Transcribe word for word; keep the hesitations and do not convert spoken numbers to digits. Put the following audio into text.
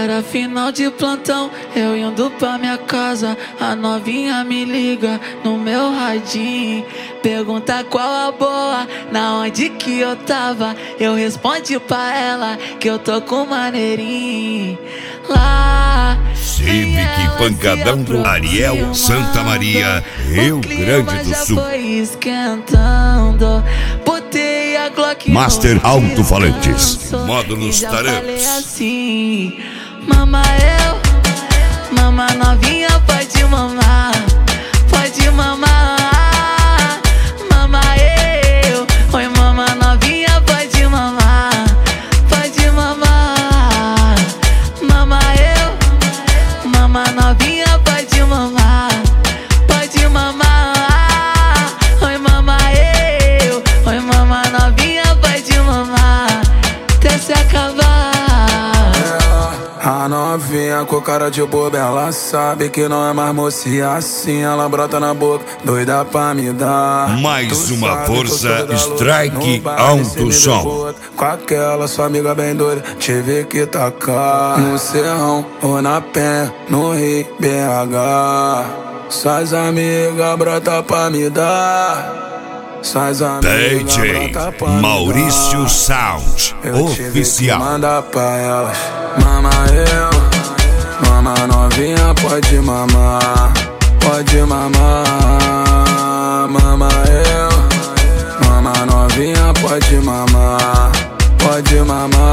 Era final de plantão, eu indo pra minha casa. A novinha me liga no meu radinho, pergunta qual a boa, na onde que eu tava. Eu respondi pra ela que eu tô com maneirinho lá. Civic Pancadão do Ariel Santa Maria, Rio Grande do Sul. Foi esquentando, botei a Glock Master Alto-Falantes, módulos Taramps. Falei assim, mama eu, mama novinha, pode mamar, pode mamar. Mama eu, oi mama novinha, pode mamar, pode mamar. Mama eu, mama novinha, pode mamar, pode mamar. Oi mama eu, oi mama novinha, pode mamar até se acabar. A novinha com cara de boba, ela sabe que não é mais mocinha assim. Ela brota na boca, doida pra me dar. Mais uma força, Strike Alto Som. Com aquela sua amiga bem doida, tive que tacar no Serrão ou na Penha, no Rio, B H. Suas amigas brota pra me dar. D J Maurício Sound Oficial. Manda pra elas, mama eu, mama novinha, pode mamar, pode mamar. Mama eu, mama novinha, pode mamar, pode mamar.